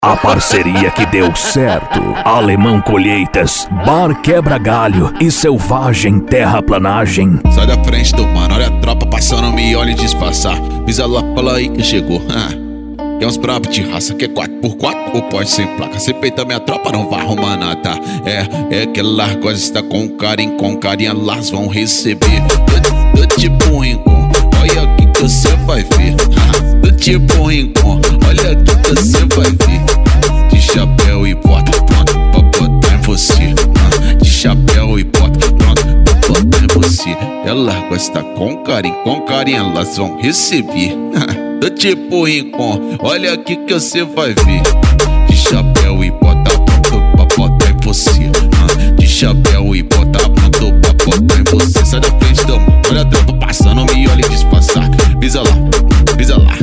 A parceria que deu certo. Alemão Colheitas, Bar Quebra Galho e Selvagem Terraplanagem. Sai da frente do mano, olha a tropa passando, me olha e disfarçar. Pisa lá, fala aí que chegou. É uns brabo de raça que é 4x4 ou pode sem placa. Cê peita minha tropa, não vai arrumar nada. É que largos está com carinha, elas vão receber. Do tipo rincon, olha aqui que você vai ver. Do tipo rincon, olha aqui que você vai ver. De chapéu e bota, pronto pra botar em você. De chapéu e bota, pronto pra botar em você. Ela gosta com carinha, elas vão receber. Do tipo rincon, olha aqui que você vai ver. De chapéu e bota, pronto pra botar em você. De chapéu e bota, pronto pra botar em você. Sai da frente do mano, olha a tropa passando, me olha e disfarçar. Pisa lá, pisa lá.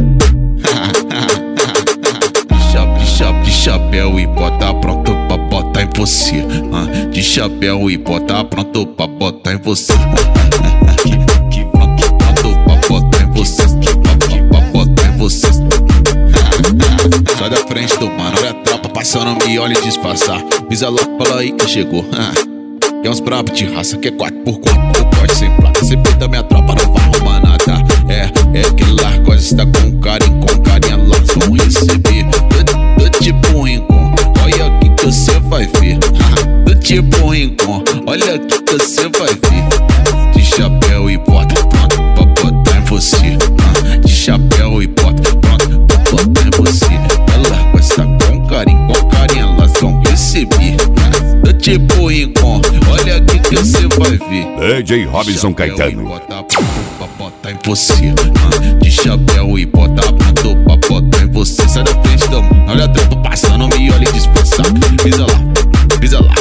De chapéu e bota pronto pra botar em você. De chapéu e bota pronto pra botar em você. Pronto pra botar em você. Pra botar em você. Sai da frente do mano, olha a tropa passando, me olha e disfarçar. Pisa lá, fala aí que chegou. É uns brabo de raça que é 4x4 ou pode sem placa. Cê peita minha tropa, não vai arrumar nada. É que largos está com carinha, elas vão receber. Do tipo rincon, olha aqui que você vai ver. Do tipo rincon, olha aqui que você vai ver. De chapéu e bota, pronto pra botar em você. De chapéu e bota, pronto pra botar em você. Ela gosta com carinha, elas vão receber. Do tipo rincon, olha aqui que você vai ver. DJ Robinson Caetano. Bota pra botar em você. De chapéu e bota pronto pra botar em você. Sai da frente do mano, olha a tropa passando, me olha e disfarçar. Pisa lá, pisa lá.